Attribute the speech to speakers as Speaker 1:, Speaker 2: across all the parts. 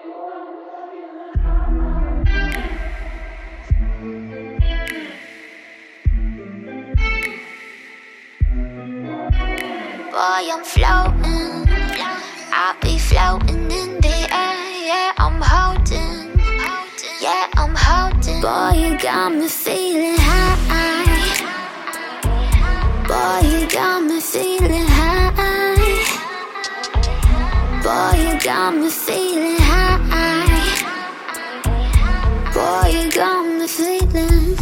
Speaker 1: Boy, I'm floating, I'll be floating in the air. Yeah, I'm holding, yeah, I'm holding. Boy, you got me feeling high. Boy, you got me feeling high. Boy, you got me feeling high. Boy, you got me feeling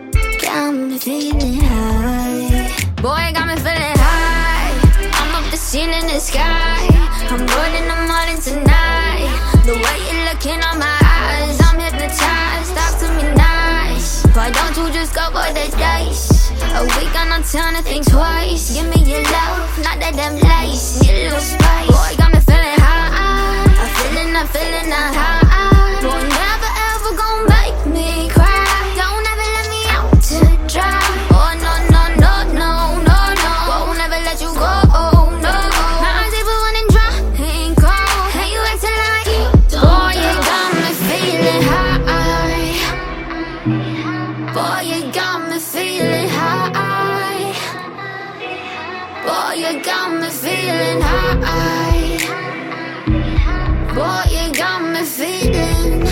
Speaker 1: high. Boy, you got me feeling high. I'm up the scene in the sky. I'm good in the morning tonight. The way you're looking on my eyes, I'm hypnotized. Talk to me nice. Why don't you just go for the dice? A week on a ton of things twice. Give me your love, not that damn lies. Need a little spice. Boy, got me feeling high. I'm feeling that high. Boy, never ever gon' make me cry. Don't ever let me out to dry. Oh no no no no no no. Won't never let you go. Oh no. My eyes even running dry and cold. And you acting like you don't. Boy, you got me feeling high. Boy, you got me feeling high. Boy, you got me feeling high. Boy, you got me feeling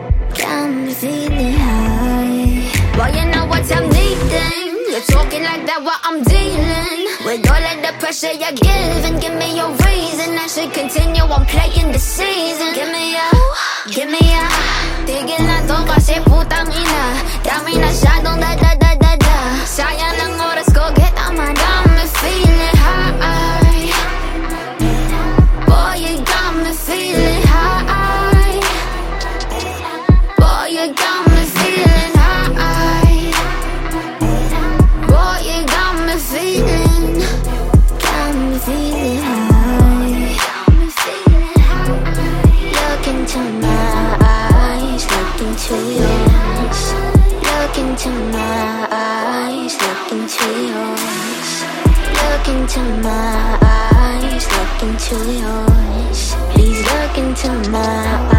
Speaker 1: high. Boy, you know what I'm needing. You're talking like that while I'm dealing with all of the pressure you're giving. Give me your reason, I should continue on playing the season. Give me a tigil na to kasi putang ina. Dami na siyadong da-da-da-da-da. Sayang ng oras ko, get on my got me feeling high. Boy, you got me feeling high. Boy, you got me feeling high. Boy, you got me feeling high. Look into my eyes, look into yours. Look into my eyes, look into yours. Look into my eyes, look into yours. Please look into my